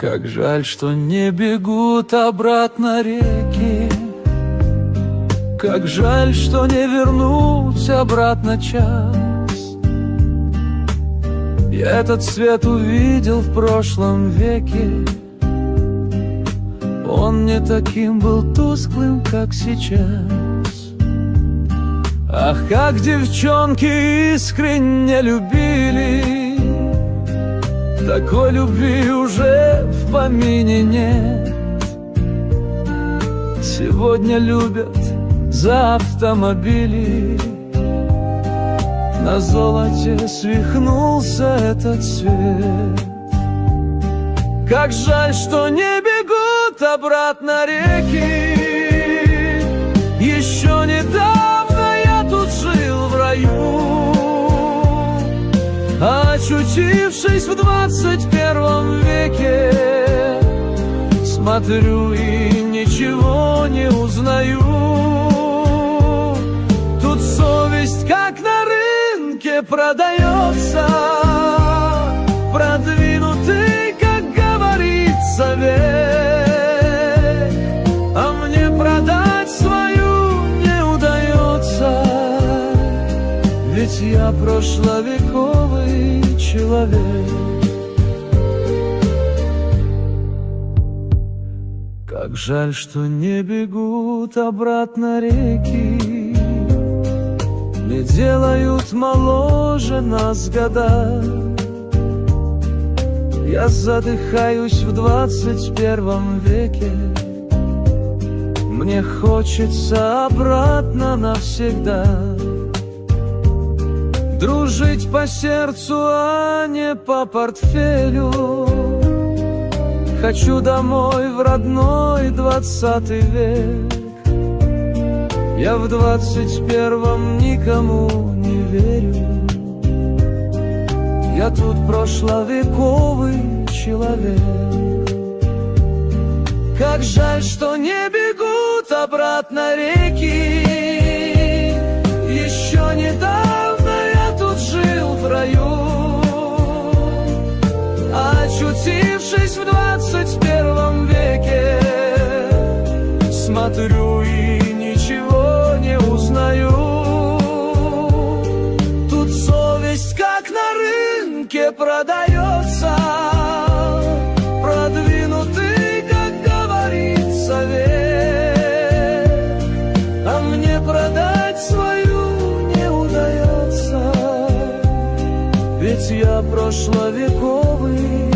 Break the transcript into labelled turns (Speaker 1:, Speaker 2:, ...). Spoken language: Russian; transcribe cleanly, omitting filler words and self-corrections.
Speaker 1: Как жаль, что не бегут обратно реки, как жаль, что не вернуть обратно час. Я этот свет увидел в прошлом веке, он не таким был тусклым, как сейчас. Ах, как девчонки искренне любили, такой любви уже в помине нет. Сегодня любят за автомобили, на золоте свихнулся этот свет. Как жаль, что не бегут обратно реки. Еще недавно я тут жил в раю, а очутившись в 21 веке, смотрю и ничего не узнаю. Тут совесть как на рынке продается, продвинутый, как говорится, век. А мне продать свою не удается, ведь я прошловековый человек. Как жаль, что не бегут обратно реки, не делают моложе нас года. Я задыхаюсь в 21 веке, мне хочется обратно навсегда. Дружить по сердцу, а не по портфелю. Хочу домой в родной 20 век. Я в 21 никому не верю, я тут прошловековый человек. Как жаль, что не бегут обратно реки. Еще недавно я тут жил в раю, а очутившись в 21 веке, смотрю и ничего не узнаю. Тут совесть как на рынке продается, продвинутый, как говорится, век. А мне продать свою не удается, ведь я прошловековый